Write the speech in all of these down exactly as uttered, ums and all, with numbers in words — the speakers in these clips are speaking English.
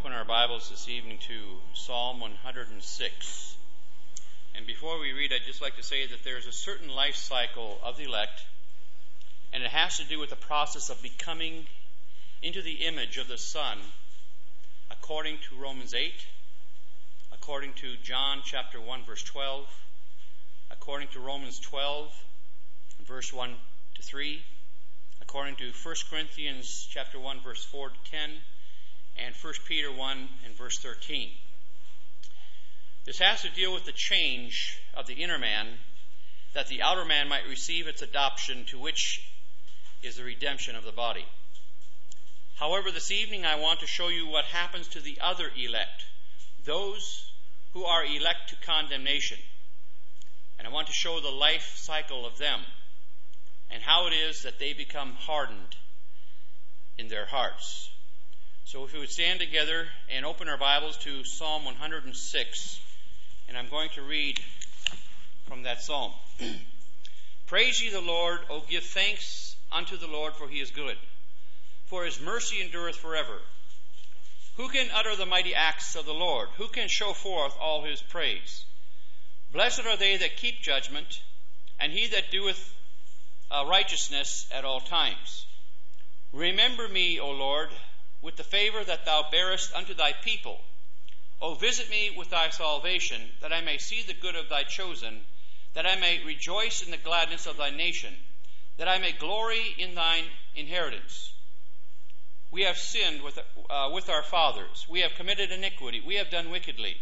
open our Bibles this evening to Psalm one hundred six. And before we read, I'd just like to say that there's a certain life cycle of the elect, and it has to do with the process of becoming into the image of the Son, according to Romans eight, according to John chapter one, verse twelve, according to Romans twelve, verse one to three, according to First Corinthians chapter one, verse four to ten, and First Peter one and verse thirteen. This has to deal with the change of the inner man, that the outer man might receive its adoption, to which is the redemption of the body. However, this evening I want to show you what happens to the other elect, those who are elect to condemnation. And I want to show the life cycle of them and how it is that they become hardened in their hearts. So if we would stand together and open our Bibles to Psalm one hundred six, and I'm going to read from that psalm. Praise ye the Lord, O give thanks unto the Lord, for he is good, for his mercy endureth forever. Who can utter the mighty acts of the Lord? Who can show forth all his praise? Blessed are they that keep judgment, and he that doeth uh, righteousness at all times. Remember me, O Lord, with the favor that thou bearest unto thy people. O visit me with thy salvation, that I may see the good of thy chosen, that I may rejoice in the gladness of thy nation, that I may glory in thine inheritance. We have sinned with, uh, with our fathers. We have committed iniquity. We have done wickedly.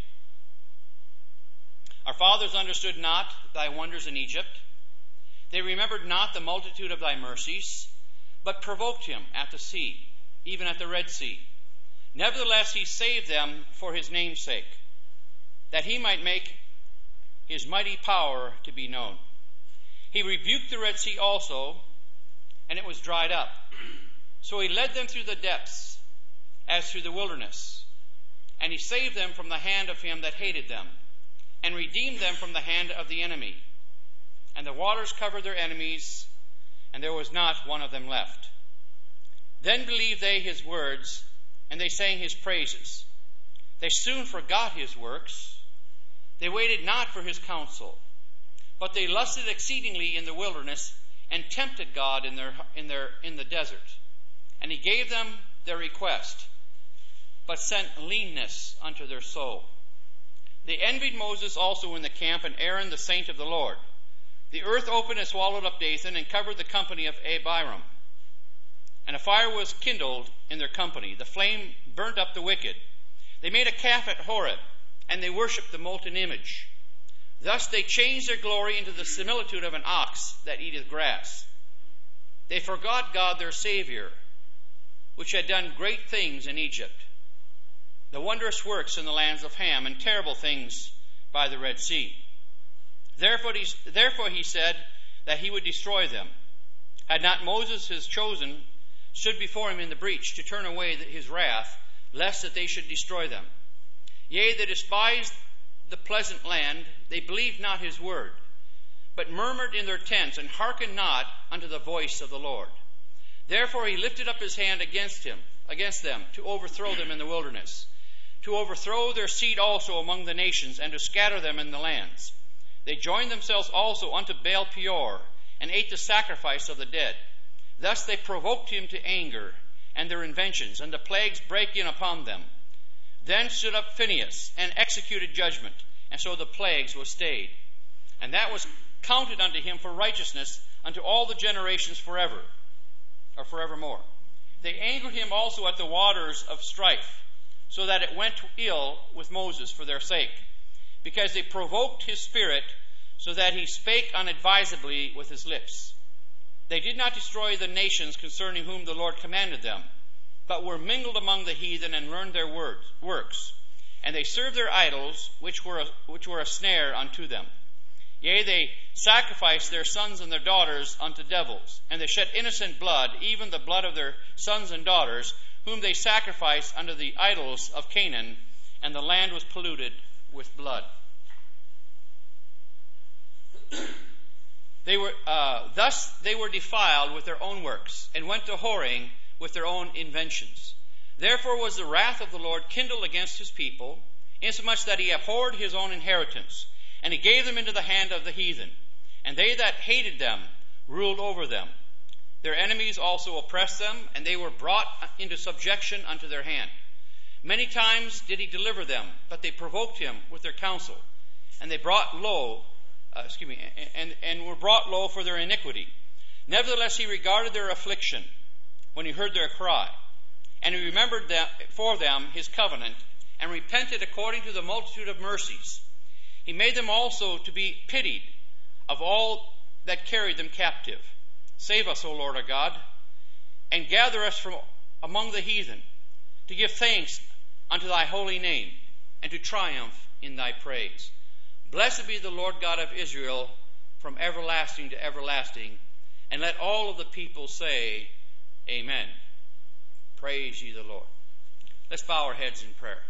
Our fathers understood not thy wonders in Egypt. They remembered not the multitude of thy mercies, but provoked him at the sea, even at the Red Sea. Nevertheless, he saved them for his name's sake, that he might make his mighty power to be known. He rebuked the Red Sea also, and it was dried up. So he led them through the depths, as through the wilderness. And he saved them from the hand of him that hated them, and redeemed them from the hand of the enemy. And the waters covered their enemies, and there was not one of them left. Then believed they his words, and they sang his praises. They soon forgot his works. They waited not for his counsel, but they lusted exceedingly in the wilderness, and tempted God in their in their in the desert. And he gave them their request, but sent leanness unto their soul. They envied Moses also in the camp, and Aaron the saint of the Lord. The earth opened and swallowed up Dathan, and covered the company of Abiram. And a fire was kindled in their company. The flame burnt up the wicked. They made a calf at Horeb, and they worshipped the molten image. Thus they changed their glory into the similitude of an ox that eateth grass. They forgot God their Savior, which had done great things in Egypt, the wondrous works in the lands of Ham, and terrible things by the Red Sea. Therefore he, therefore he said that he would destroy them. Had not Moses his chosen stood before him in the breach to turn away his wrath, lest that they should destroy them. Yea, they despised the pleasant land, they believed not his word, but murmured in their tents, and hearkened not unto the voice of the Lord. Therefore he lifted up his hand against him, against them, to overthrow them in the wilderness, to overthrow their seed also among the nations, and to scatter them in the lands. They joined themselves also unto Baal Peor, and ate the sacrifice of the dead. Thus they provoked him to anger, and their inventions, and the plagues brake in upon them. Then stood up Phinehas, and executed judgment, and so the plagues were stayed. And that was counted unto him for righteousness unto all the generations forever, or forevermore. They angered him also at the waters of strife, so that it went ill with Moses for their sake, because they provoked his spirit, so that he spake unadvisedly with his lips. They did not destroy the nations concerning whom the Lord commanded them, but were mingled among the heathen, and learned their words, works. And they served their idols, which were, a, which were a snare unto them. Yea, they sacrificed their sons and their daughters unto devils, and they shed innocent blood, even the blood of their sons and daughters, whom they sacrificed unto the idols of Canaan, and the land was polluted with blood. They were uh, thus they were defiled with their own works, and went to whoring with their own inventions. Therefore was the wrath of the Lord kindled against his people, insomuch that he abhorred his own inheritance, and he gave them into the hand of the heathen. And they that hated them ruled over them. Their enemies also oppressed them, and they were brought into subjection unto their hand. Many times did he deliver them, but they provoked him with their counsel, and they brought low, uh, excuse me, and, and were brought low for their iniquity. Nevertheless he regarded their affliction when he heard their cry, and he remembered them, for them his covenant, and repented according to the multitude of mercies. He made them also to be pitied of all that carried them captive. Save us, O Lord our God, and gather us from among the heathen, to give thanks unto thy holy name, and to triumph in thy praise. Blessed be the Lord God of Israel from everlasting to everlasting. And let all of the people say, Amen. Praise ye the Lord. Let's bow our heads in prayer.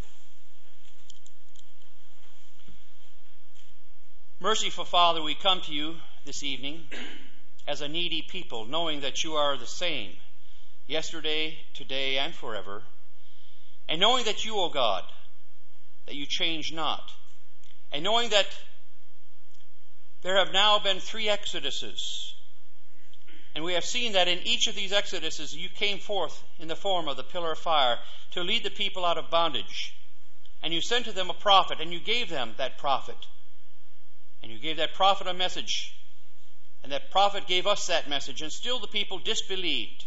Merciful Father, we come to you this evening as a needy people, knowing that you are the same yesterday, today, and forever, and knowing that you, O God, that you change not, and knowing that there have now been three exoduses, and we have seen that in each of these exoduses you came forth in the form of the pillar of fire to lead the people out of bondage, and you sent to them a prophet, and you gave them that prophet, and you gave that prophet a message, and that prophet gave us that message, and still the people disbelieved.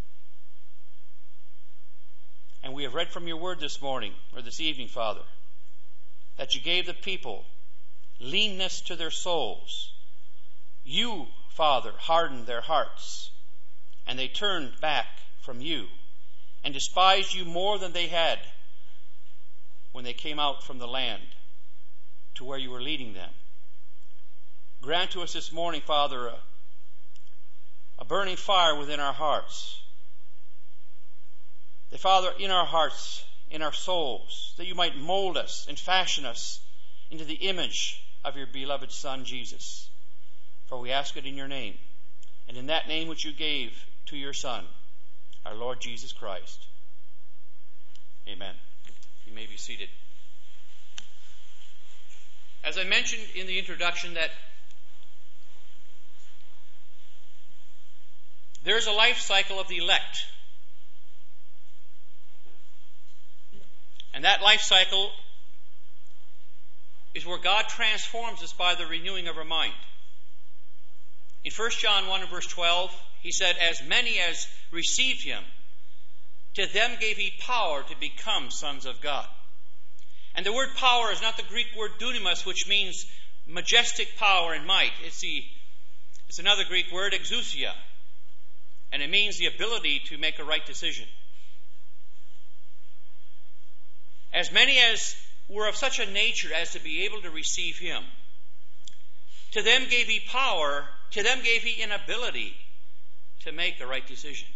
And we have read from your word this morning, or this evening, Father, that you gave the people leanness to their souls. You, Father, hardened their hearts, and they turned back from you, and despised you more than they had when they came out from the land to where you were leading them. Grant to us this morning, Father, a, a burning fire within our hearts. That, Father, in our hearts, in our souls, that you might mold us and fashion us into the image of your beloved Son, Jesus. For we ask it in your name, and in that name which you gave to your Son, our Lord Jesus Christ. Amen. You may be seated. As I mentioned in the introduction, that there's a life cycle of the elect. And that life cycle is where God transforms us by the renewing of our mind. In First John one and verse twelve, he said, As many as received him, to them gave he power to become sons of God. And the word power is not the Greek word dunamis, which means majestic power and might. It's, the, it's another Greek word, exousia. And it means the ability to make a right decision. As many as were of such a nature as to be able to receive him, to them gave he power, to them gave he an ability to make a right decision.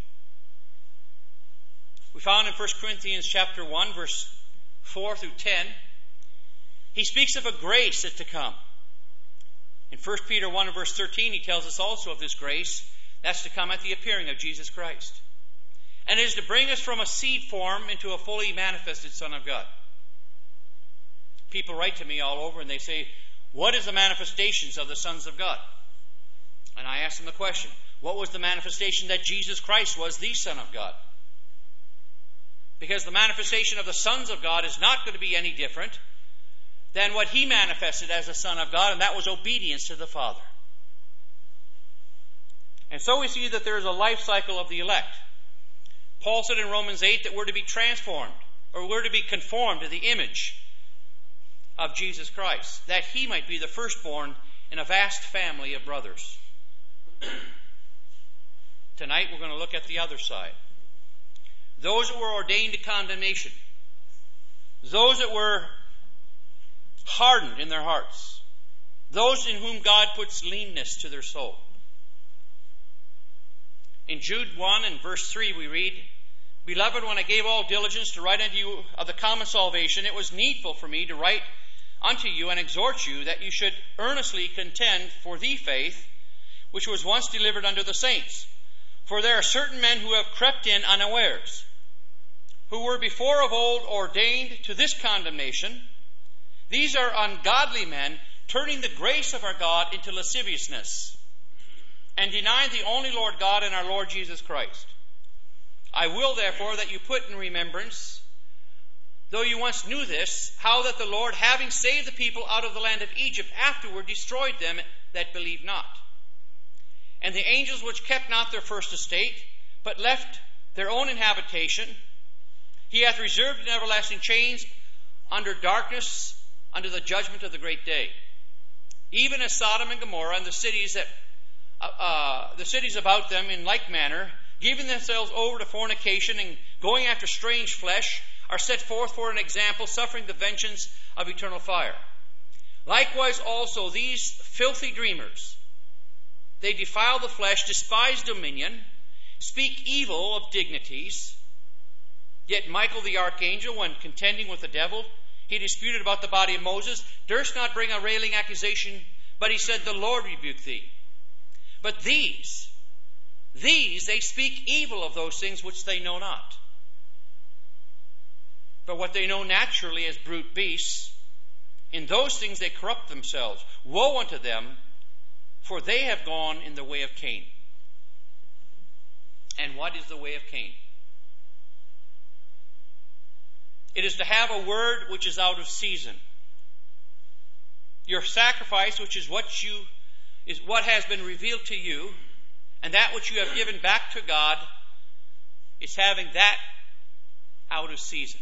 We found in First Corinthians chapter one, verse four through ten, he speaks of a grace that's to come. In First Peter one and verse thirteen, he tells us also of this grace that's to come at the appearing of Jesus Christ. And it is to bring us from a seed form into a fully manifested Son of God. People write to me all over and they say, what is the manifestations of the sons of God? And I ask them the question, what was the manifestation that Jesus Christ was the Son of God? Because the manifestation of the sons of God is not going to be any different than what he manifested as the Son of God, and that was obedience to the Father. And so we see that there is a life cycle of the elect. Paul said in Romans eight that we're to be transformed, or we're to be conformed to the image of Jesus Christ, that he might be the firstborn in a vast family of brothers. Tonight we're going to look at the other side. Those that were ordained to condemnation. Those that were hardened in their hearts. Those in whom God puts leanness to their soul. In Jude one and verse three we read, Beloved, when I gave all diligence to write unto you of the common salvation, it was needful for me to write unto you and exhort you that you should earnestly contend for the faith which was once delivered unto the saints. For there are certain men who have crept in unawares, who were before of old ordained to this condemnation. These are ungodly men, turning the grace of our God into lasciviousness, and denying the only Lord God and our Lord Jesus Christ. I will, therefore, that you put in remembrance, though you once knew this, how that the Lord, having saved the people out of the land of Egypt, afterward destroyed them that believed not. And the angels which kept not their first estate, but left their own inhabitation, he hath reserved in everlasting chains under darkness, under the judgment of the great day. Even as Sodom and Gomorrah and the cities that uh, uh, the cities about them in like manner, giving themselves over to fornication and going after strange flesh, are set forth for an example, suffering the vengeance of eternal fire. Likewise also these filthy dreamers, they defile the flesh, despise dominion, speak evil of dignities. Yet Michael the archangel, when contending with the devil, he disputed about the body of Moses, durst not bring a railing accusation, but he said, the Lord rebuke thee. But these, these, they speak evil of those things which they know not. But what they know naturally as brute beasts, in those things they corrupt themselves. Woe unto them, for they have gone in the way of Cain. And what is the way of Cain? It is to have a word which is out of season. Your sacrifice, which is what you is what has been revealed to you, and that which you have given back to God, is having that out of season.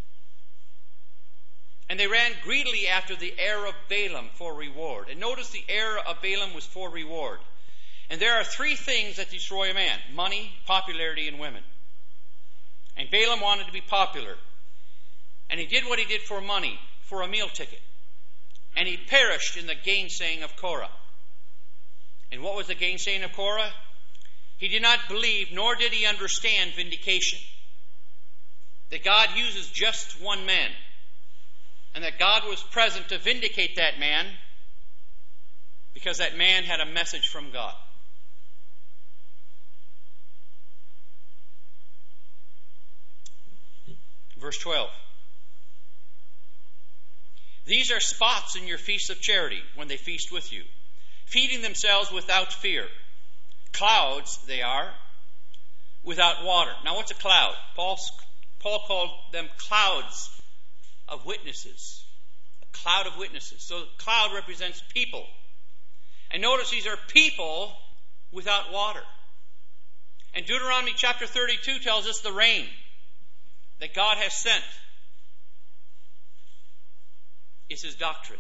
And they ran greedily after the heir of Balaam for reward. And notice the heir of Balaam was for reward. And there are three things that destroy a man: money, popularity, and women. And Balaam wanted to be popular. And he did what he did for money, for a meal ticket. And he perished in the gainsaying of Korah. And what was the gainsaying of Korah? He did not believe, nor did he understand vindication. That God uses just one man. And that God was present to vindicate that man, because that man had a message from God. Verse twelve. These are spots in your feasts of charity, when they feast with you, feeding themselves without fear. Clouds they are, without water. Now what's a cloud? Paul, Paul called them clouds of witnesses. A cloud of witnesses. So the cloud represents people. And notice these are people without water. And Deuteronomy chapter thirty-two tells us the rain that God has sent is his doctrine.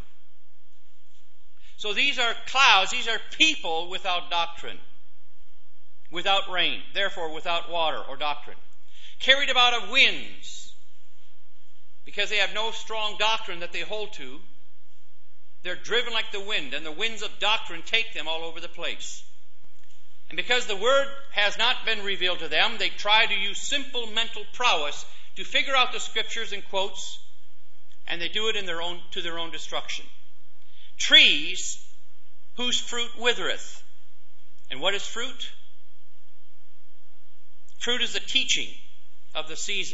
So these are clouds, these are people without doctrine, without rain, therefore without water or doctrine, carried about of winds, because they have no strong doctrine that they hold to. They're driven like the wind, and the winds of doctrine take them all over the place. And because the word has not been revealed to them, they try to use simple mental prowess to figure out the scriptures in quotes, and they do it in their own to their own destruction. Trees whose fruit withereth. And what is fruit? Fruit is the teaching of the season.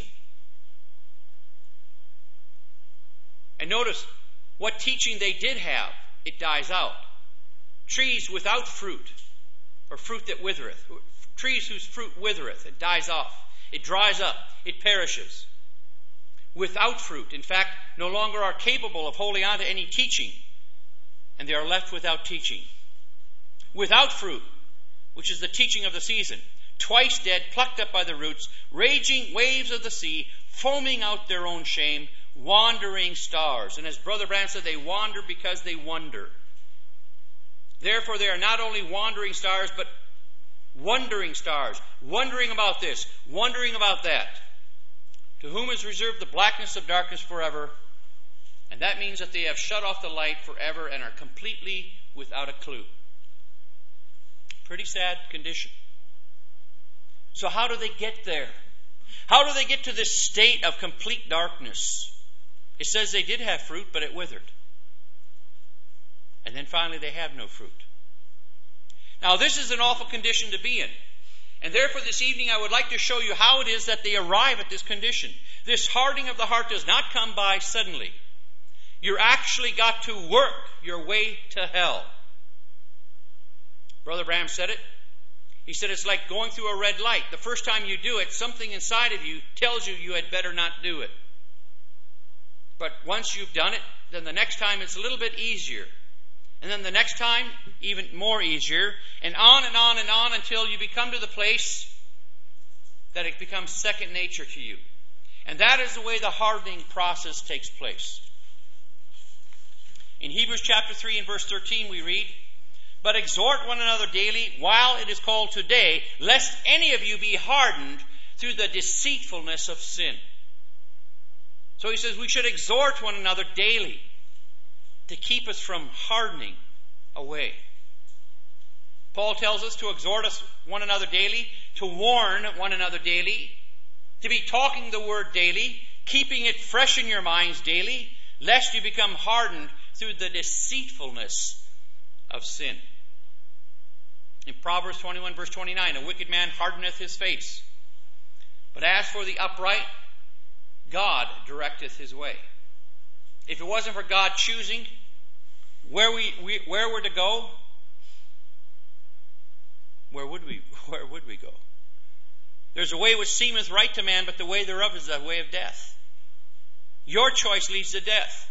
And notice what teaching they did have, it dies out. Trees without fruit, or fruit that withereth. Trees whose fruit withereth, it dies off. It dries up. It perishes. Without fruit, in fact, no longer are capable of holding on to any teaching, and they are left without teaching. Without fruit, which is the teaching of the season, twice dead, plucked up by the roots, raging waves of the sea, foaming out their own shame, wandering stars. And as Brother Branham said, they wander because they wonder. Therefore, they are not only wandering stars, but wondering stars, wondering about this, wondering about that. To whom is reserved the blackness of darkness forever. And that means that they have shut off the light forever and are completely without a clue. Pretty sad condition. So how do they get there? How do they get to this state of complete darkness? It says they did have fruit, but it withered. And then finally they have no fruit. Now this is an awful condition to be in. And therefore this evening I would like to show you how it is that they arrive at this condition. This hardening of the heart does not come by suddenly. You're actually got to work your way to hell. Brother Branham said it. He said it's like going through a red light. The first time you do it, something inside of you tells you you had better not do it. But once you've done it, then the next time it's a little bit easier. And then the next time, even more easier. And on and on and on until you become to the place that it becomes second nature to you. And that is the way the hardening process takes place. In Hebrews chapter three and verse thirteen we read, "But exhort one another daily while it is called today, lest any of you be hardened through the deceitfulness of sin." So he says we should exhort one another daily to keep us from hardening away. Paul tells us to exhort us one another daily, to warn one another daily, to be talking the word daily, keeping it fresh in your minds daily, lest you become hardened through the deceitfulness of sin. In Proverbs twenty-one verse twenty-nine, "A wicked man hardeneth his face, but as for the upright, God directeth his way." If it wasn't for God choosing where we, we where we're to go, where would we where would we go? There's a way which seemeth right to man, but the way thereof is the way of death. Your choice leads to death.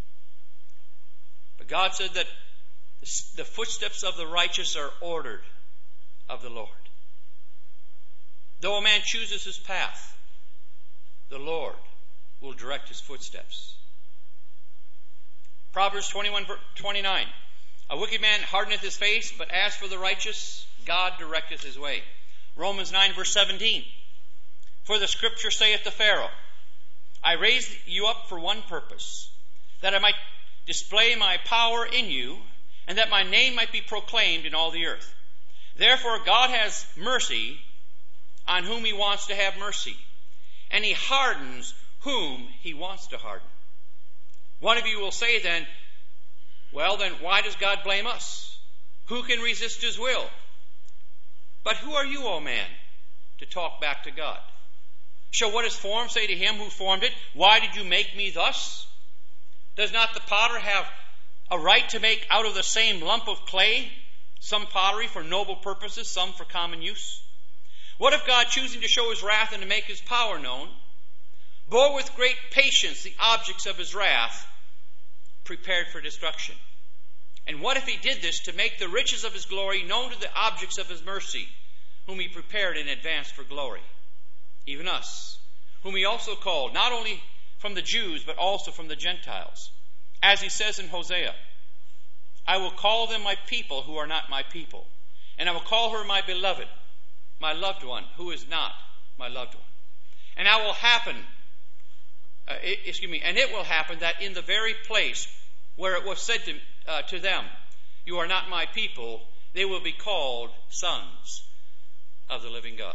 But God said that the footsteps of the righteous are ordered of the Lord. Though a man chooses his path, the Lord will direct his footsteps. Proverbs twenty-one twenty-nine, "A wicked man hardeneth his face, but as for the righteous, God directeth his way." Romans nine verse seventeen, "For the scripture saith to Pharaoh, I raised you up for one purpose, that I might display my power in you, and that my name might be proclaimed in all the earth. Therefore God has mercy on whom he wants to have mercy, and he hardens whom he wants to harden." One of you will say then, well then, why does God blame us? Who can resist his will? But who are you, O man, to talk back to God? Shall what is formed say to him who formed it, "Why did you make me thus?" Does not the potter have a right to make out of the same lump of clay some pottery for noble purposes, some for common use? What if God, choosing to show his wrath and to make his power known, bore with great patience the objects of his wrath, prepared for destruction? And what if he did this to make the riches of his glory known to the objects of his mercy, whom he prepared in advance for glory? Even us, whom he also called, not only from the Jews, but also from the Gentiles. As he says in Hosea, "I will call them my people who are not my people, and I will call her my beloved, my loved one, who is not my loved one. And I will happen, uh, it, excuse me, and it will happen that in the very place where it was said to, uh, to them, 'You are not my people,' they will be called sons of the living God."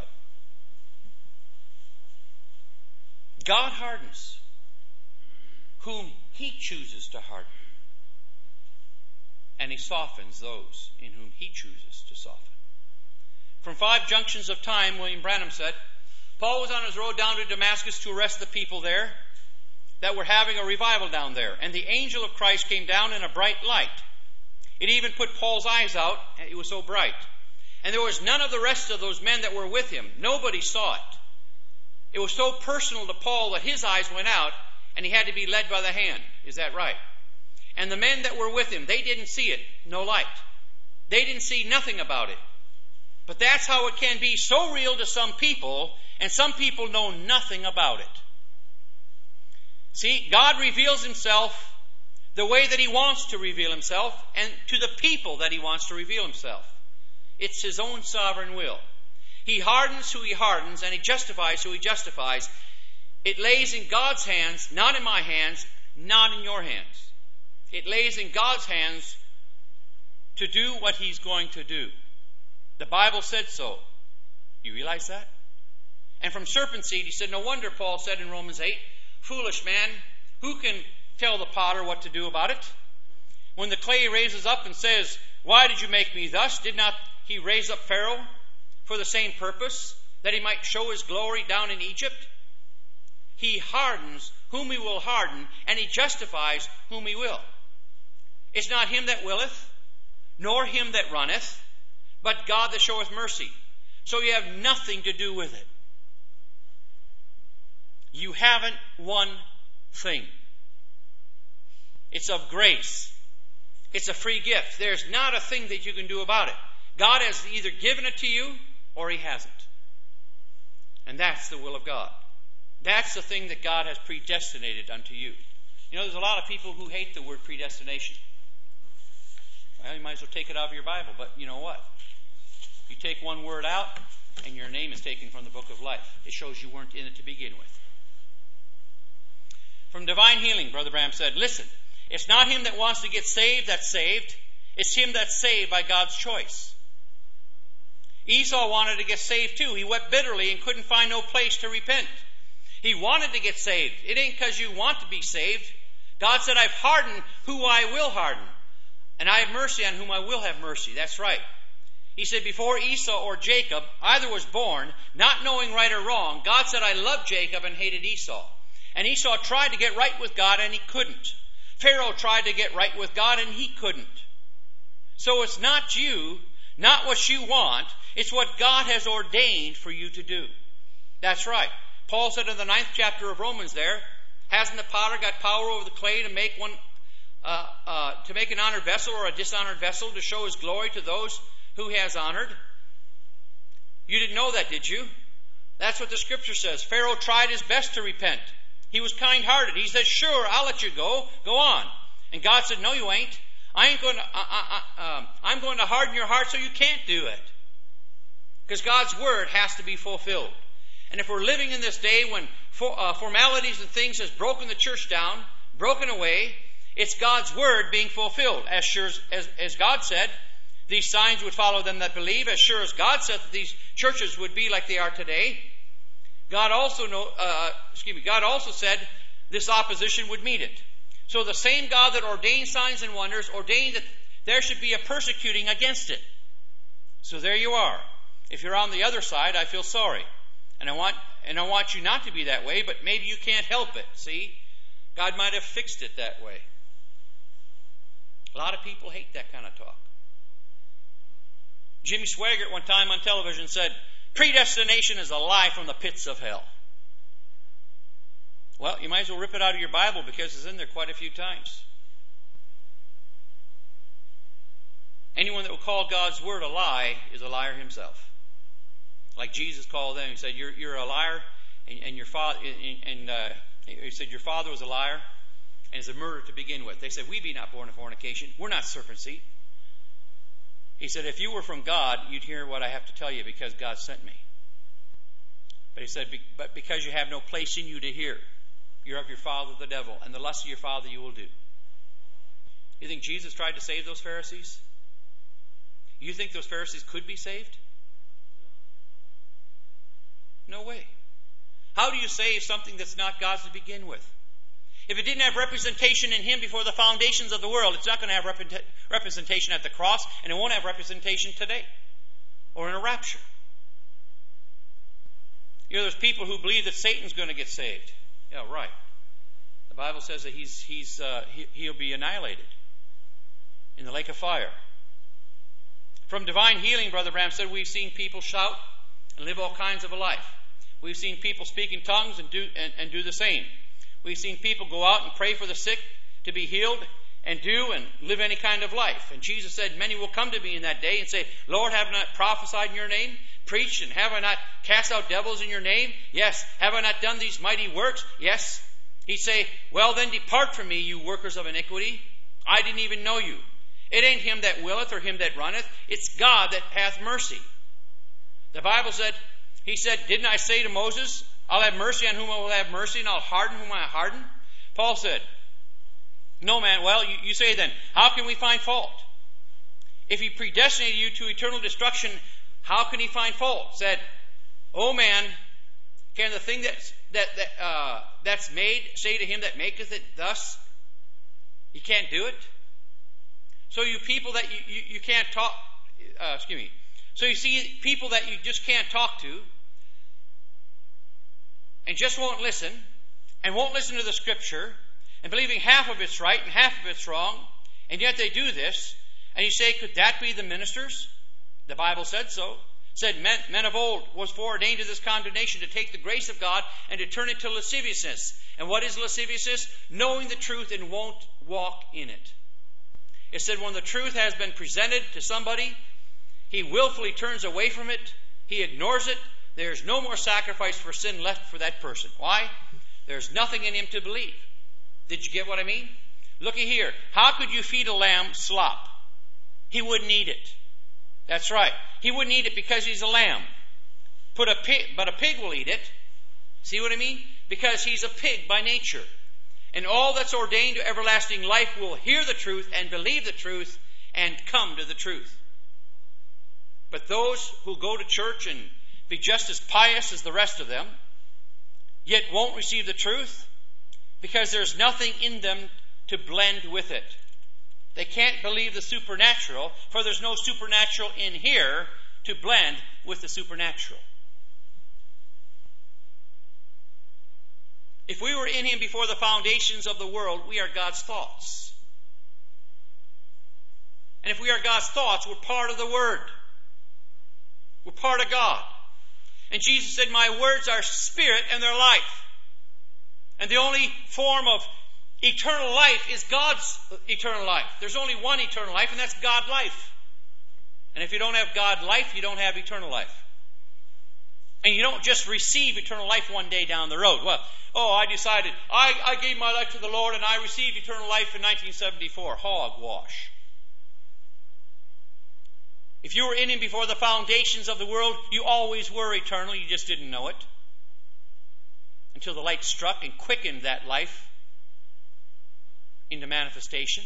God hardens whom he chooses to harden, and he softens those in whom he chooses to soften. From five junctions of time, William Branham said, Paul was on his road down to Damascus to arrest the people there that were having a revival down there, and the angel of Christ came down in a bright light. It even put Paul's eyes out, it was so bright. And there was none of the rest of those men that were with him. Nobody saw it. It was so personal to Paul that his eyes went out, and he had to be led by the hand. Is that right? And the men that were with him, they didn't see it. No light. They didn't see nothing about it. But that's how it can be so real to some people, and some people know nothing about it. See, God reveals himself the way that he wants to reveal himself, and to the people that he wants to reveal himself. It's his own sovereign will. He hardens who he hardens, and he justifies who he justifies. It lays in God's hands, not in my hands, not in your hands. It lays in God's hands to do what he's going to do. The Bible said so. You realize that? And from serpent seed, he said, no wonder Paul said in Romans eight, "Foolish man, who can tell the potter what to do about it?" When the clay raises up and says, "Why did you make me thus?" Did not he raise up Pharaoh for the same purpose, that he might show his glory down in Egypt? He hardens whom he will harden, and he justifies whom he will. It's not him that willeth, nor him that runneth, but God that showeth mercy. So you have nothing to do with it. You haven't one thing. It's of grace. It's a free gift. There's not a thing that you can do about it. God has either given it to you or he hasn't. And that's the will of God. That's the thing that God has predestinated unto you. You know, there's a lot of people who hate the word predestination. Well, you might as well take it out of your Bible, but you know what? You take one word out, and your name is taken from the book of life. It shows you weren't in it to begin with. From Divine Healing, Brother Branham said, listen, it's not him that wants to get saved that's saved. It's him that's saved by God's choice. Esau wanted to get saved too. He wept bitterly and couldn't find no place to repent. He wanted to get saved. It ain't because you want to be saved. God said, I've hardened who I will harden. And I have mercy on whom I will have mercy. That's right. He said, before Esau or Jacob either was born, not knowing right or wrong, God said, I loved Jacob and hated Esau. And Esau tried to get right with God and he couldn't. Pharaoh tried to get right with God and he couldn't. So it's not you, not what you want. It's what God has ordained for you to do. That's right. Paul said in the ninth chapter of Romans there, hasn't the potter got power over the clay to make one, uh, uh, to make an honored vessel or a dishonored vessel to show his glory to those who he has honored? You didn't know that, did you? That's what the scripture says. Pharaoh tried his best to repent. He was kind-hearted. He said, sure, I'll let you go. Go on. And God said, no, you ain't. I ain't going to, uh, uh, uh, um, I'm going to harden your heart so you can't do it. Because God's word has to be fulfilled. And if we're living in this day when for, uh, formalities and things has broken the church down, broken away, it's God's word being fulfilled. As sure as, as, as God said, these signs would follow them that believe. As sure as God said that these churches would be like they are today, God also know, uh, excuse me, God also said this opposition would meet it. So the same God that ordained signs and wonders ordained that there should be a persecuting against it. So there you are. If you're on the other side, I feel sorry. And I want and I want you not to be that way, but maybe you can't help it. See? God might have fixed it that way. A lot of people hate that kind of talk. Jimmy Swaggart one time on television said, predestination is a lie from the pits of hell. Well, you might as well rip it out of your Bible because it's in there quite a few times. Anyone that will call God's word a lie is a liar himself. Like Jesus called them, he said, "You're you're a liar, and, and your father, and, and uh, he said your father was a liar, and is a murderer to begin with." They said, "We be not born of fornication. We're not serpent seed." He said, "If you were from God, you'd hear what I have to tell you because God sent me." But he said, "But because you have no place in you to hear, you're of your father the devil, and the lust of your father you will do." You think Jesus tried to save those Pharisees? You think those Pharisees could be saved? No way. How do you save something that's not God's to begin with? If it didn't have representation in Him before the foundations of the world, it's not going to have rep- representation at the cross, and it won't have representation today or in a rapture. You know, there's people who believe that Satan's going to get saved. Yeah, right. The Bible says that he's he's uh, he, he'll be annihilated in the lake of fire. From Divine Healing, Brother Branham said, we've seen people shout and live all kinds of a life. We've seen people speak in tongues and do and, and do the same. We've seen people go out and pray for the sick to be healed and do and live any kind of life. And Jesus said, many will come to me in that day and say, Lord, have I not prophesied in your name? Preached, and have I not cast out devils in your name? Yes. Have I not done these mighty works? Yes. He'd say, well then depart from me, you workers of iniquity. I didn't even know you. It ain't him that willeth or him that runneth. It's God that hath mercy. The Bible said, he said, didn't I say to Moses, I'll have mercy on whom I will have mercy, and I'll harden whom I harden? Paul said, no man, well, you, you say then, how can we find fault? If he predestinated you to eternal destruction, how can he find fault? Said, oh man, can the thing that's, that, that, uh, that's made say to him that maketh it thus? You can't do it? So you people that you, you, you can't talk, uh, excuse me, So you see people that you just can't talk to and just won't listen and won't listen to the Scripture and believing half of it's right and half of it's wrong, and yet they do this. And you say, could that be the ministers? The Bible said so. Said men, men of old was foreordained to this condemnation, to take the grace of God and to turn it to lasciviousness. And what is lasciviousness? Knowing the truth and won't walk in it. It said when the truth has been presented to somebody, he willfully turns away from it. He ignores it. There's no more sacrifice for sin left for that person. Why? There's nothing in him to believe. Did you get what I mean? Looky here. How could you feed a lamb slop? He wouldn't eat it. That's right. He wouldn't eat it because he's a lamb. Put a pig, but a pig will eat it. See what I mean? Because he's a pig by nature. And all that's ordained to everlasting life will hear the truth and believe the truth and come to the truth. But those who go to church and be just as pious as the rest of them, yet won't receive the truth because there's nothing in them to blend with it. They can't believe the supernatural, for there's no supernatural in here to blend with the supernatural. If we were in him before the foundations of the world, we are God's thoughts. And if we are God's thoughts, we're part of the Word. We're part of God. And Jesus said, my words are spirit and they're life. And the only form of eternal life is God's eternal life. There's only one eternal life, and that's God life. And if you don't have God life, you don't have eternal life. And you don't just receive eternal life one day down the road. Well, oh, I decided, I, I gave my life to the Lord and I received eternal life in nineteen seventy-four. Hogwash. If you were in him before the foundations of the world, you always were eternal. You just didn't know it. Until the light struck and quickened that life into manifestation.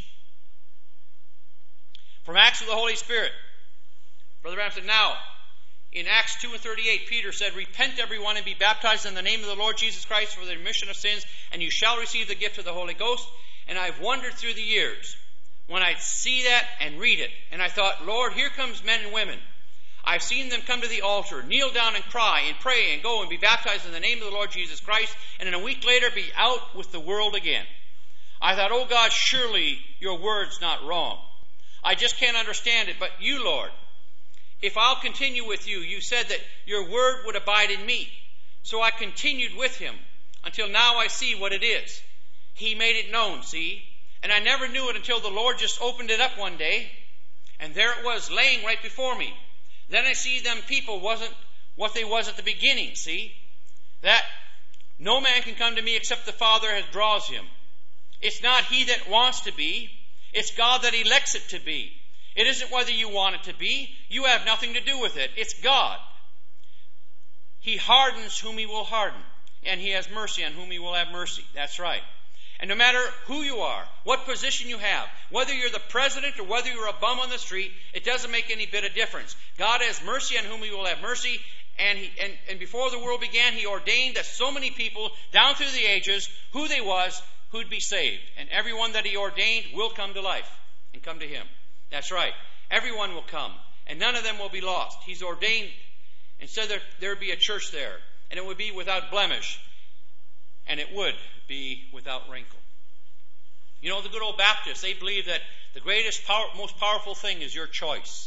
From Acts of the Holy Spirit, Brother Branham said, now, in Acts two and thirty-eight, Peter said, repent everyone and be baptized in the name of the Lord Jesus Christ for the remission of sins, and you shall receive the gift of the Holy Ghost. And I've wondered through the years when I see that and read it, and I thought, Lord, here comes men and women. I've seen them come to the altar, kneel down and cry and pray and go and be baptized in the name of the Lord Jesus Christ, and then a week later be out with the world again. I thought, oh God, surely your word's not wrong. I just can't understand it. But you, Lord, if I'll continue with you, you said that your word would abide in me. So I continued with him until now I see what it is. He made it known, see? And I never knew it until the Lord just opened it up one day. And there it was laying right before me. Then I see them people wasn't what they was at the beginning, see? That no man can come to me except the Father has draws him. It's not he that wants to be. It's God that elects it to be. It isn't whether you want it to be. You have nothing to do with it. It's God. He hardens whom he will harden. And he has mercy on whom he will have mercy. That's right. And no matter who you are, what position you have, whether you're the president or whether you're a bum on the street, it doesn't make any bit of difference. God has mercy on whom he will have mercy. And, he, and, and before the world began, he ordained that so many people down through the ages, who they was, who'd be saved. And everyone that he ordained will come to life and come to him. That's right. Everyone will come. And none of them will be lost. He's ordained and said that there would be a church there. And it would be without blemish. And it would be without wrinkle. You know, the good old Baptists, they believe that the greatest, power, most powerful thing is your choice.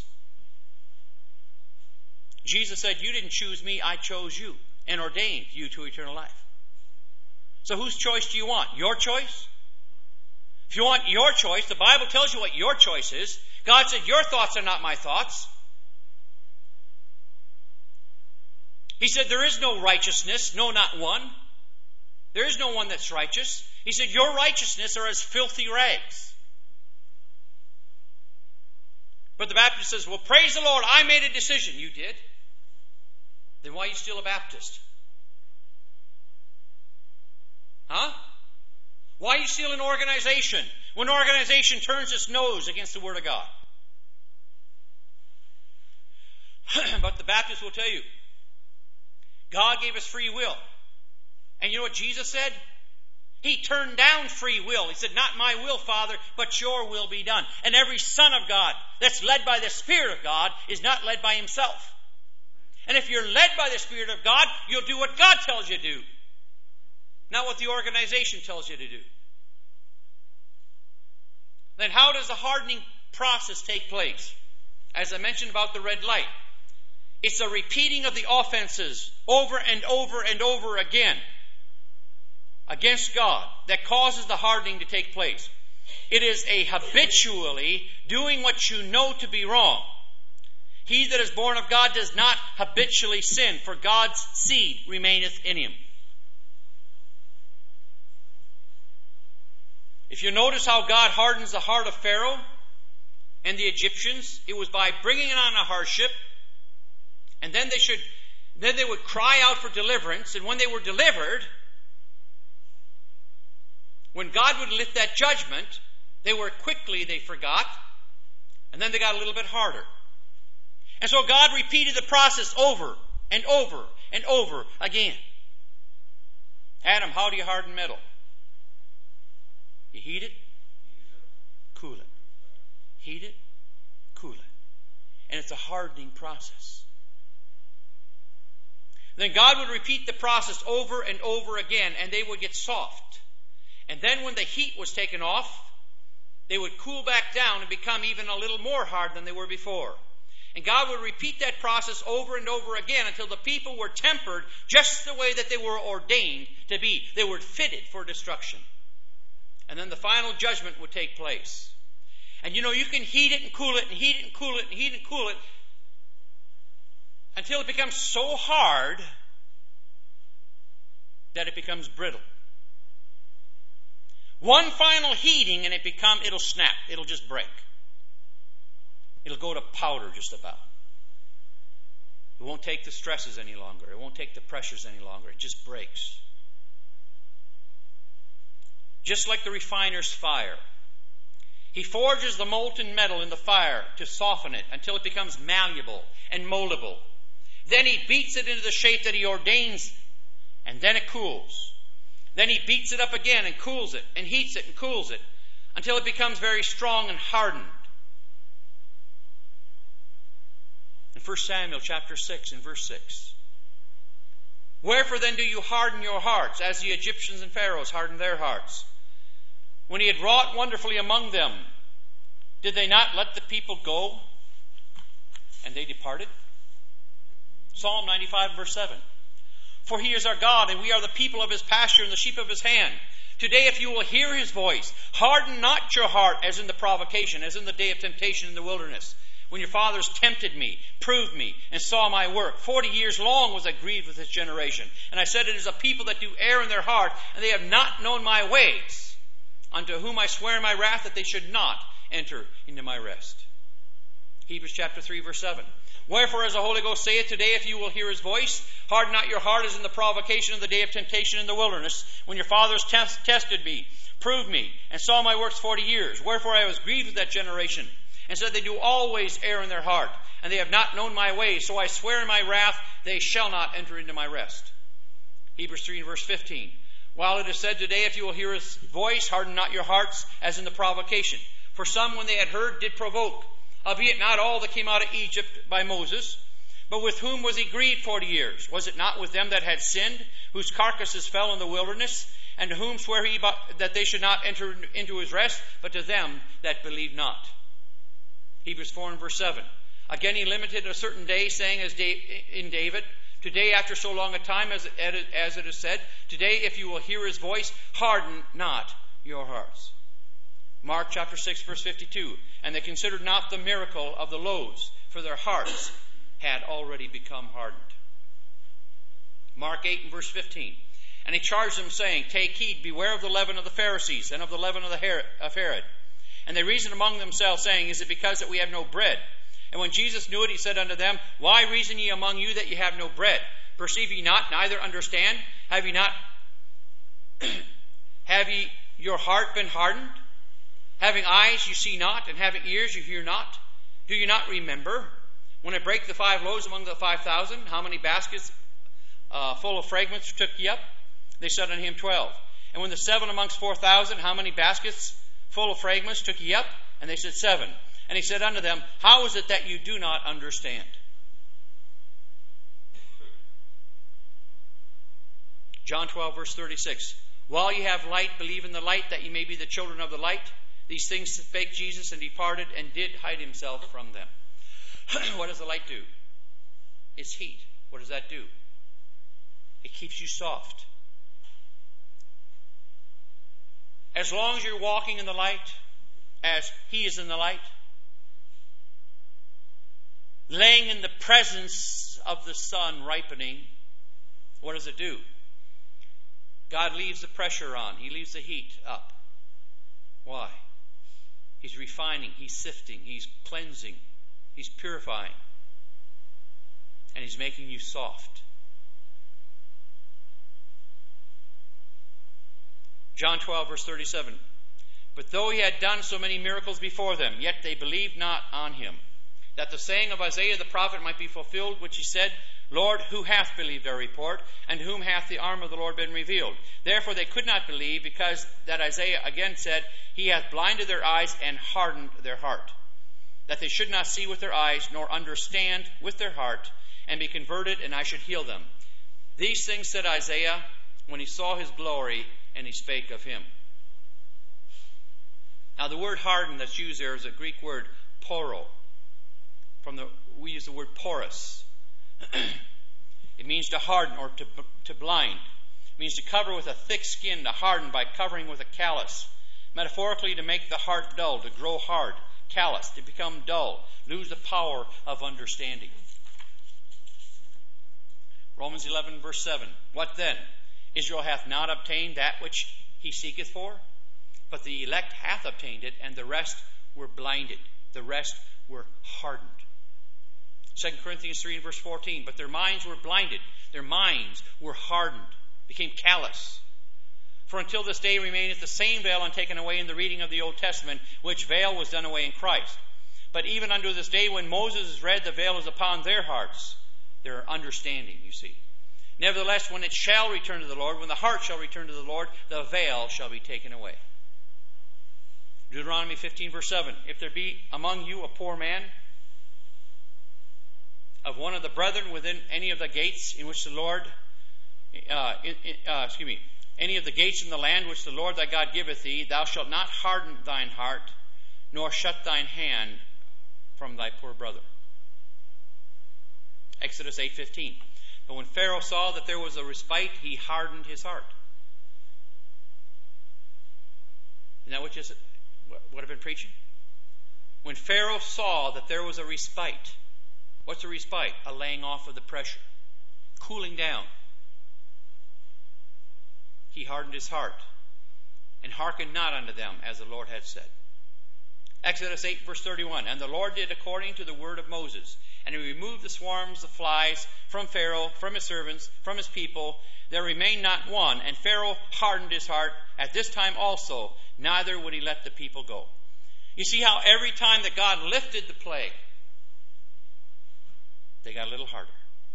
Jesus said, you didn't choose me, I chose you and ordained you to eternal life. So whose choice do you want? Your choice? If you want your choice, the Bible tells you what your choice is. God said, your thoughts are not my thoughts. He said, there is no righteousness, no, not one. There is no one that's righteous. He said, your righteousness are as filthy rags. But the Baptist says, well, praise the Lord, I made a decision. You did? Then why are you still a Baptist? Huh? Why are you still an organization when an organization turns its nose against the Word of God? But the Baptist will tell you, God gave us free will. And you know what Jesus said? He turned down free will. He said, not my will, Father, but your will be done. And every son of God that's led by the Spirit of God is not led by himself. And if you're led by the Spirit of God, you'll do what God tells you to do, not what the organization tells you to do. Then how does the hardening process take place? As I mentioned about the red light, it's a repeating of the offenses over and over and over again against God that causes the hardening to take place. It is a habitually doing what you know to be wrong. He that is born of God does not habitually sin, for God's seed remaineth in him. If you notice how God hardens the heart of Pharaoh and the Egyptians, it was by bringing on a hardship, and then they should, then they would cry out for deliverance, and when they were delivered, when God would lift that judgment, they were quickly, they forgot, and then they got a little bit harder. And so God repeated the process over and over and over again. Adam, how do you harden metal? You heat it, cool it. Heat it, cool it. And it's a hardening process. Then God would repeat the process over and over again, and they would get soft. And then when the heat was taken off, they would cool back down and become even a little more hard than they were before. And God would repeat that process over and over again until the people were tempered just the way that they were ordained to be. They were fitted for destruction. And then the final judgment would take place. And you know, you can heat it and cool it and heat it and cool it and heat it and cool it until it becomes so hard that it becomes brittle. One final heating and it become it'll snap. It'll just break. It'll go to powder just about. It won't take the stresses any longer. It won't take the pressures any longer. It just breaks. Just like the refiner's fire. He forges the molten metal in the fire to soften it until it becomes malleable and moldable. Then he beats it into the shape that he ordains, and then it cools. Then he beats it up again and cools it, and heats it and cools it, until it becomes very strong and hardened. In First Samuel chapter six and verse six. Wherefore then do you harden your hearts, as the Egyptians and Pharaohs hardened their hearts? When he had wrought wonderfully among them, did they not let the people go? And they departed? Psalm ninety-five verse seven. For he is our God, and we are the people of his pasture and the sheep of his hand. Today, if you will hear his voice, harden not your heart as in the provocation, as in the day of temptation in the wilderness, when your fathers tempted me, proved me, and saw my work. Forty years long was I grieved with this generation. And I said, it is a people that do err in their heart, and they have not known my ways, unto whom I swear in my wrath that they should not enter into my rest. Hebrews chapter three verse seven. Wherefore, as the Holy Ghost saith, today if you will hear his voice, harden not your heart as in the provocation of the day of temptation in the wilderness, when your fathers test, tested me, proved me, and saw my works forty years. Wherefore I was grieved with that generation, and said, they do always err in their heart, and they have not known my ways. So I swear in my wrath, they shall not enter into my rest. Hebrews three verse fifteen. While it is said, today if you will hear his voice, harden not your hearts as in the provocation. For some, when they had heard, did provoke. Albeit not all that came out of Egypt by Moses. But with whom was he grieved forty years? Was it not with them that had sinned, whose carcasses fell in the wilderness? And to whom sware he that they should not enter into his rest, but to them that believe not? Hebrews four and verse seven. Again he limited a certain day, saying as in David, today after so long a time, as it is said, today if you will hear his voice, harden not your hearts. Mark chapter six verse fifty-two. And they considered not the miracle of the loaves, for their hearts had already become hardened. Mark eight and verse fifteen. And he charged them, saying, take heed, beware of the leaven of the Pharisees, and of the leaven of the Herod, of Herod. And they reasoned among themselves, saying, is it because that we have no bread? And when Jesus knew it, he said unto them, why reason ye among you that ye have no bread? Perceive ye not, neither understand? Have ye not, have ye your heart been hardened? Having eyes you see not, and having ears you hear not? Do you not remember when I brake the five loaves among the five thousand, how many baskets uh, full of fragments took ye up? They said unto him, twelve. And when the seven amongst four thousand, how many baskets full of fragments took ye up? And they said, Seven. And he said unto them, How is it that you do not understand? John twelve, verse thirty-six. While ye have light, believe in the light, that ye may be the children of the light. These things spake Jesus, and departed, and did hide himself from them. What does the light do? It's heat. What does that do? It keeps you soft. As long as you're walking in the light, as he is in the light, laying in the presence of the sun ripening, what does it do? God leaves the pressure on. He leaves the heat up. Why? He's refining, he's sifting, he's cleansing, he's purifying, and he's making you soft. John twelve, verse thirty-seven. But though he had done so many miracles before them, yet they believed not on him, that the saying of Isaiah the prophet might be fulfilled, which he said, Lord, who hath believed our report, and to whom hath the arm of the Lord been revealed? Therefore they could not believe, because that Isaiah again said, He hath blinded their eyes and hardened their heart, that they should not see with their eyes, nor understand with their heart, and be converted, and I should heal them. These things said Isaiah when he saw his glory, and he spake of him. Now the word harden that's used there is a Greek word, poro. From the, we use the word porous. It means to harden or to, to blind. It means to cover with a thick skin, to harden by covering with a callus. Metaphorically, to make the heart dull, to grow hard, callous, to become dull, lose the power of understanding. Romans eleven, verse seven. What then? Israel hath not obtained that which he seeketh for, but the elect hath obtained it, and the rest were blinded. The rest were hardened. Second Corinthians three and verse fourteen. But their minds were blinded. Their minds were hardened, became callous. For until this day remaineth the same veil untaken away in the reading of the Old Testament, which veil was done away in Christ. But even unto this day, when Moses is read, the veil is upon their hearts, their understanding, you see. Nevertheless, when it shall return to the Lord, when the heart shall return to the Lord, the veil shall be taken away. Deuteronomy fifteen, verse seven. If there be among you a poor man, of one of the brethren within any of the gates in which the Lord, uh, in, in, uh, excuse me, any of the gates in the land which the Lord thy God giveth thee, thou shalt not harden thine heart, nor shut thine hand from thy poor brother. Exodus eight fifteen. But when Pharaoh saw that there was a respite, he hardened his heart. Isn't that what, just, what I've been preaching? When Pharaoh saw that there was a respite, what's a respite? A laying off of the pressure, cooling down. He hardened his heart and hearkened not unto them, as the Lord had said. Exodus eight, verse thirty-one. And the Lord did according to the word of Moses, and he removed the swarms of flies from Pharaoh, from his servants, from his people. There remained not one, and Pharaoh hardened his heart at this time also, neither would he let the people go. You see how every time that God lifted the plague, they got a little harder.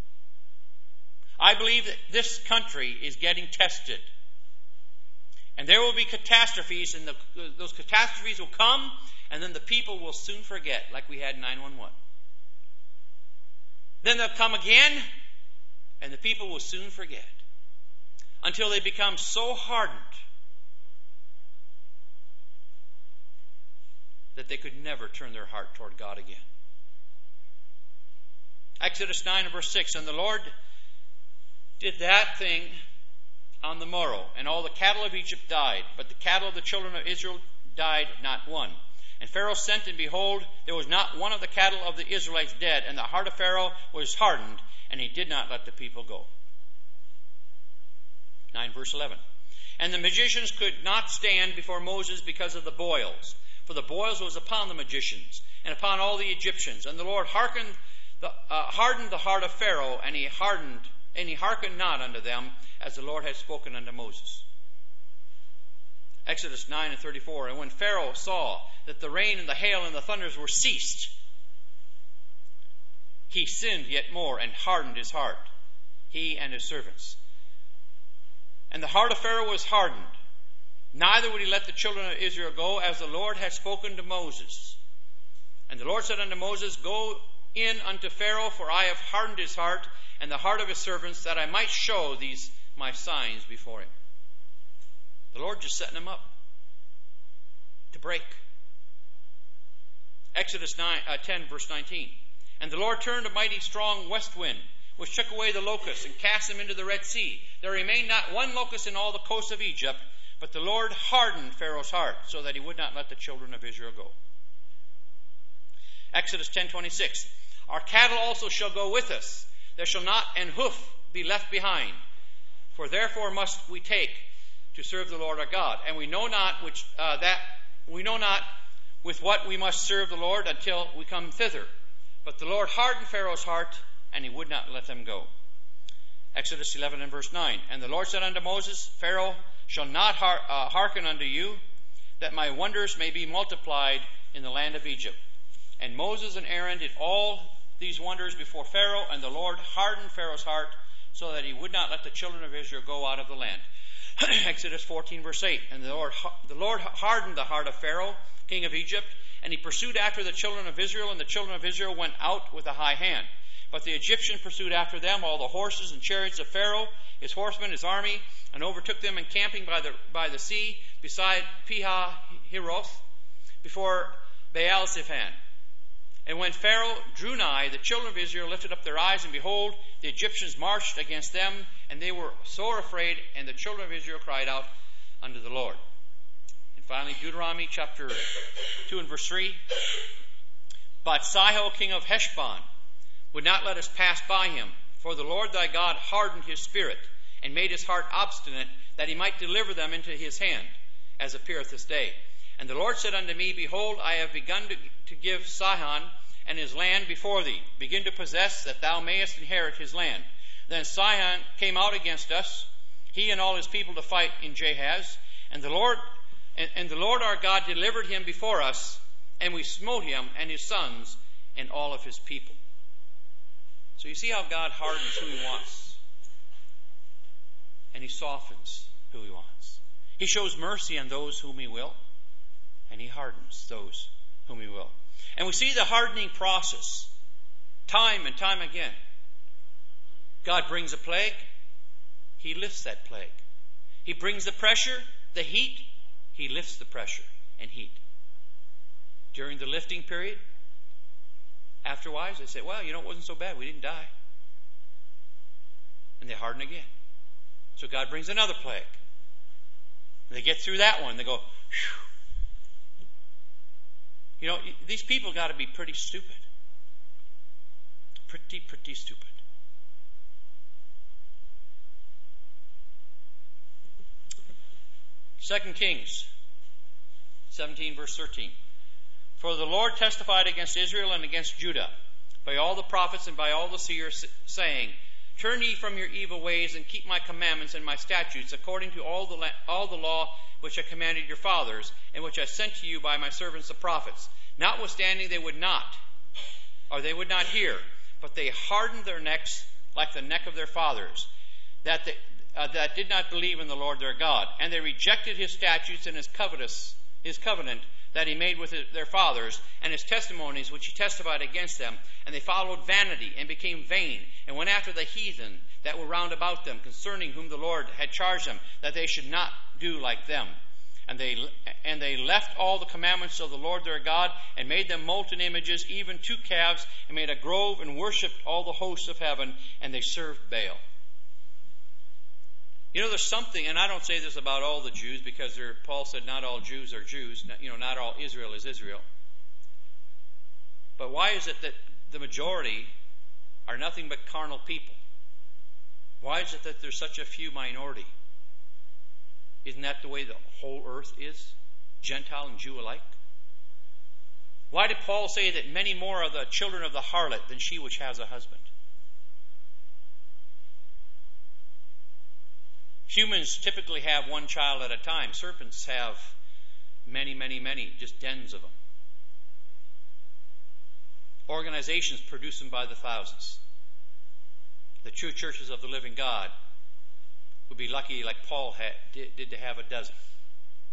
I believe that this country is getting tested. And there will be catastrophes, and the, those catastrophes will come, and then the people will soon forget, like we had nine one one. Then they'll come again, and the people will soon forget, until they become so hardened that they could never turn their heart toward God again. Exodus nine and verse six. And the Lord did that thing on the morrow, and all the cattle of Egypt died, but the cattle of the children of Israel died not one. And Pharaoh sent, and behold, there was not one of the cattle of the Israelites dead, and the heart of Pharaoh was hardened, and he did not let the people go. nine verse eleven. And the magicians could not stand before Moses because of the boils, for the boils was upon the magicians, and upon all the Egyptians. And the Lord hearkened the, uh, hardened the heart of Pharaoh, and he hardened, and he hearkened not unto them, as the Lord had spoken unto Moses. Exodus nine and thirty-four. And when Pharaoh saw that the rain and the hail and the thunders were ceased, he sinned yet more and hardened his heart, he and his servants. And the heart of Pharaoh was hardened, Neither would he let the children of Israel go, as the Lord had spoken to Moses. And the Lord said unto Moses, Go in unto Pharaoh, for I have hardened his heart and the heart of his servants, that I might show these my signs before him. The Lord just setting them up to break. Exodus nine, uh, ten, verse nineteen. And the Lord turned a mighty strong west wind, which took away the locusts and cast them into the Red Sea. There remained not one locust in all the coast of Egypt, but the Lord hardened Pharaoh's heart, so that he would not let the children of Israel go. Exodus ten twenty-six. Our cattle also shall go with us. There shall not an hoof be left behind. For therefore must we take to serve the Lord our God. And we know not which uh, that we know not with what we must serve the Lord until we come thither. But the Lord hardened Pharaoh's heart, and he would not let them go. Exodus eleven and verse nine. And the Lord said unto Moses, Pharaoh shall not har- uh, hearken unto you, that my wonders may be multiplied in the land of Egypt. And Moses and Aaron did all these wonders before Pharaoh, and the Lord hardened Pharaoh's heart, so that he would not let the children of Israel go out of the land. Exodus fourteen, verse eight. And the Lord, the Lord hardened the heart of Pharaoh, king of Egypt, and he pursued after the children of Israel, and the children of Israel went out with a high hand. But the Egyptians pursued after them all the horses and chariots of Pharaoh, his horsemen, his army, and overtook them encamping by the by the sea beside Pi-hahiroth, before Baal-zephon. And when Pharaoh drew nigh, the children of Israel lifted up their eyes, and behold, the Egyptians marched against them, and they were sore afraid, and the children of Israel cried out unto the Lord. And finally, Deuteronomy chapter two and verse three. But Sihon, king of Heshbon, would not let us pass by him, for the Lord thy God hardened his spirit, and made his heart obstinate, that he might deliver them into his hand, as appeareth this day. And the Lord said unto me, Behold, I have begun to, to give Sihon and his land before thee. Begin to possess, that thou mayest inherit his land. Then Sihon came out against us, he and all his people, to fight in Jahaz. And the Lord and, and the Lord our God delivered him before us, and we smote him and his sons and all of his people. So you see how God hardens who he wants. And he softens who he wants. He shows mercy on those whom he will, and he hardens those whom he will. And we see the hardening process time and time again. God brings a plague, he lifts that plague. He brings the pressure, the heat, he lifts the pressure and heat. During the lifting period, afterwards, they say, well, you know, it wasn't so bad. We didn't die. And they harden again. So God brings another plague. And they get through that one. They go, whew. You know, these people got to be pretty stupid. Pretty, pretty stupid. Second Kings seventeen, verse thirteen. For the Lord testified against Israel and against Judah by all the prophets and by all the seers, saying, Turn ye from your evil ways, and keep my commandments and my statutes, according to all the la- all the law which I commanded your fathers, and which I sent to you by my servants the prophets. Notwithstanding, they would not, or they would not hear, but they hardened their necks like the neck of their fathers, that they, uh, that did not believe in the Lord their God. And they rejected his statutes and his covetous, his covenant that he made with their fathers, and his testimonies which he testified against them. And they followed vanity, and became vain, and went after the heathen that were round about them, concerning whom the Lord had charged them, that they should not do like them. And they and they left all the commandments of the Lord their God, and made them molten images, even two calves, and made a grove, and worshipped all the hosts of heaven, and they served Baal. You know, there's something, and I don't say this about all the Jews, because Paul said not all Jews are Jews. You know, not all Israel is Israel. But why is it that the majority are nothing but carnal people? Why is it that there's such a few minority? Isn't that the way the whole earth is? Gentile and Jew alike? Why did Paul say that many more are the children of the harlot than she which has a husband? Humans typically have one child at a time. Serpents have many, many, many, just dens of them. Organizations produce them by the thousands. The true churches of the living God would be lucky, like Paul had, did, did to have a dozen.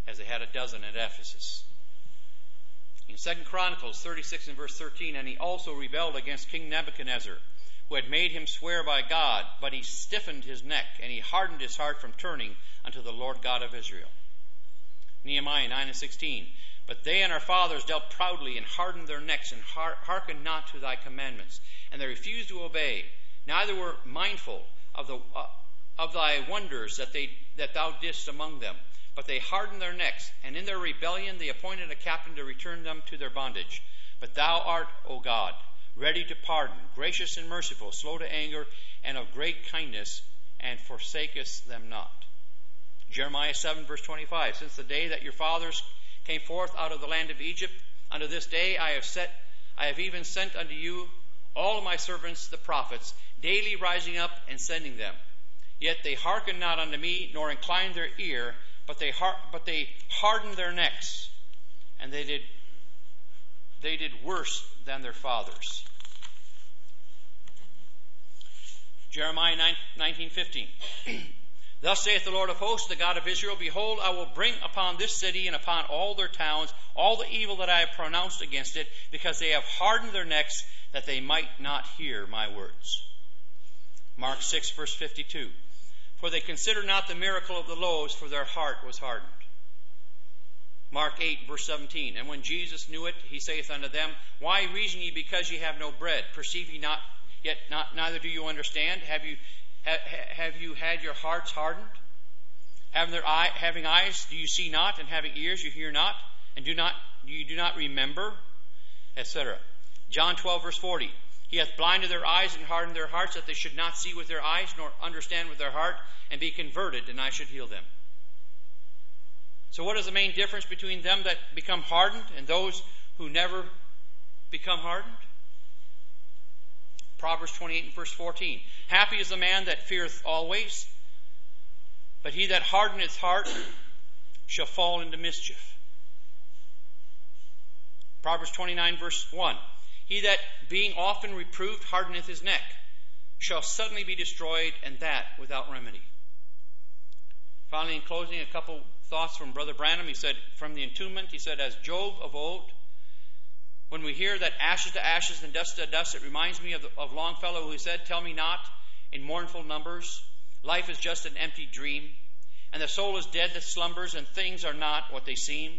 as they had a dozen at Ephesus. In Second Chronicles thirty-six and verse thirteen, and he also rebelled against King Nebuchadnezzar, who had made him swear by God, but he stiffened his neck, and he hardened his heart from turning unto the Lord God of Israel. Nehemiah nine and sixteen, but they and our fathers dealt proudly and hardened their necks and hearkened not to thy commandments, and they refused to obey, neither were mindful of the uh, of thy wonders that they that thou didst among them. But they hardened their necks, and in their rebellion they appointed a captain to return them to their bondage. But thou art, O God, ready to pardon, gracious and merciful, slow to anger, and of great kindness, and forsakest them not. Jeremiah seven, verse twenty-five, since the day that your fathers came forth out of the land of Egypt, unto this day I have set, I have even sent unto you all my servants the prophets, daily rising up and sending them. Yet they hearkened not unto me, nor inclined their ear, but they har- but they hardened their necks, and they did they did worse than their fathers. Jeremiah nineteen fifteen. Thus saith the Lord of hosts, the God of Israel, behold, I will bring upon this city and upon all their towns all the evil that I have pronounced against it, because they have hardened their necks, that they might not hear my words. Mark six, verse fifty-two. For they considered not the miracle of the loaves, for their heart was hardened. Mark eight, verse seventeen. And when Jesus knew it, he saith unto them, why reason ye because ye have no bread? Perceive ye not, yet not, neither do you understand? Have you, ha, have you had your hearts hardened? Having, their eye, having eyes, do you see not? And having ears, you hear not? And do not you do not remember? et cetera. John twelve, verse forty. He hath blinded their eyes and hardened their hearts, that they should not see with their eyes, nor understand with their heart, and be converted, and I should heal them. So what is the main difference between them that become hardened and those who never become hardened? Proverbs twenty-eight and verse fourteen. Happy is the man that feareth always, but he that hardeneth heart shall fall into mischief. Proverbs twenty-nine verse one. He that, being often reproved, hardeneth his neck, shall suddenly be destroyed, and that without remedy. Finally, in closing, a couple thoughts from Brother Branham. He said, from the entombment, he said, as Job of old, when we hear that ashes to ashes and dust to dust, it reminds me of, the, of Longfellow, who said, tell me not in mournful numbers, life is just an empty dream, and the soul is dead that slumbers, and things are not what they seem.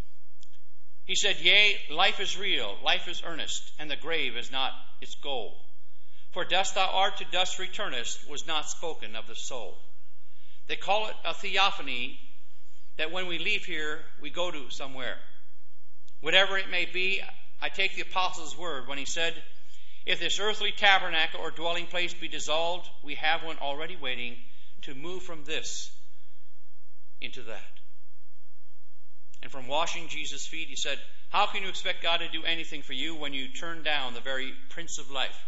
He said, yea, life is real, life is earnest, and the grave is not its goal. For dust thou art, to dust returnest, was not spoken of the soul. They call it a theophany, that when we leave here, we go to somewhere. Whatever it may be, I take the apostle's word when he said, if this earthly tabernacle or dwelling place be dissolved, we have one already waiting to move from this into that. And from washing Jesus' feet, he said, how can you expect God to do anything for you when you turn down the very Prince of Life?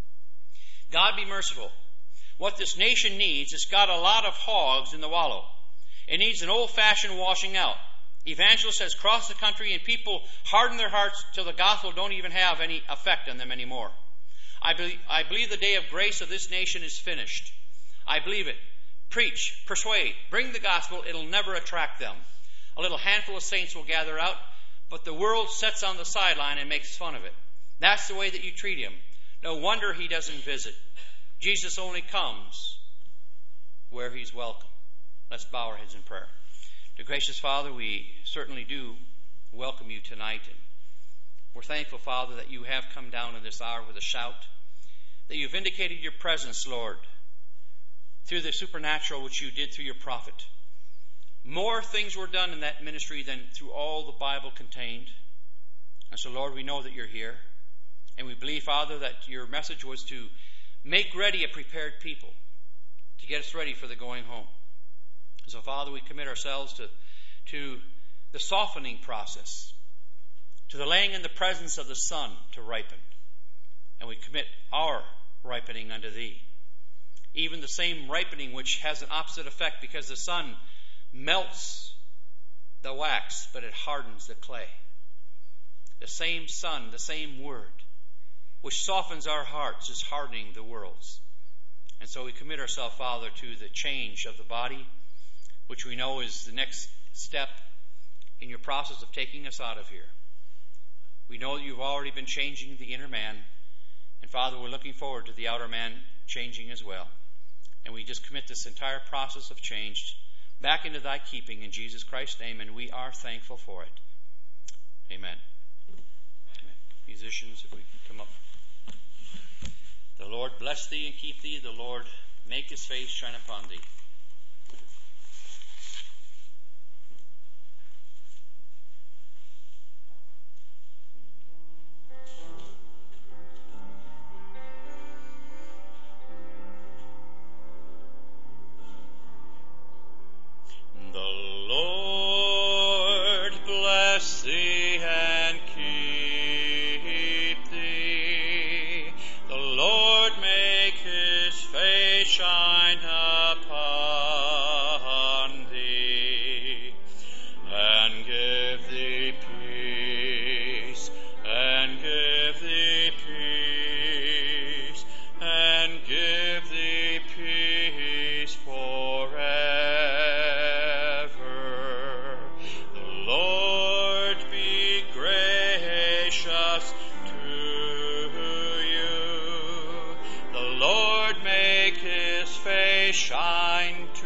God be merciful. What this nation needs is got a lot of hogs in the wallow. It needs an old-fashioned washing out. Evangelists has crossed the country, and people harden their hearts till the gospel don't even have any effect on them anymore. I believe, I believe the day of grace of this nation is finished. I believe it. Preach, persuade, bring the gospel. It'll never attract them. A little handful of saints will gather out, but the world sits on the sideline and makes fun of it. That's the way that you treat him. No wonder he doesn't visit. Jesus only comes where he's welcome. Let's bow our heads in prayer. Dear gracious Father, we certainly do welcome you tonight. And we're thankful, Father, that you have come down in this hour with a shout, that you've indicated your presence, Lord, through the supernatural which you did through your prophet. More things were done in that ministry than through all the Bible contained. And so, Lord, we know that you're here. And we believe, Father, that your message was to make ready a prepared people, to get us ready for the going home. And so, Father, we commit ourselves to, to the softening process, to the laying in the presence of the sun to ripen. And we commit our ripening unto thee. Even the same ripening which has an opposite effect, because the sun melts the wax, but it hardens the clay. The same sun, the same word, which softens our hearts, is hardening the world's. And so we commit ourselves, Father, to the change of the body, which we know is the next step in your process of taking us out of here. We know that you've already been changing the inner man, and Father, we're looking forward to the outer man changing as well. And we just commit this entire process of change back into thy keeping in Jesus Christ's name, and we are thankful for it. Amen. Amen. Musicians, if we can come up. The Lord bless thee and keep thee. The Lord make his face shine upon thee. Shine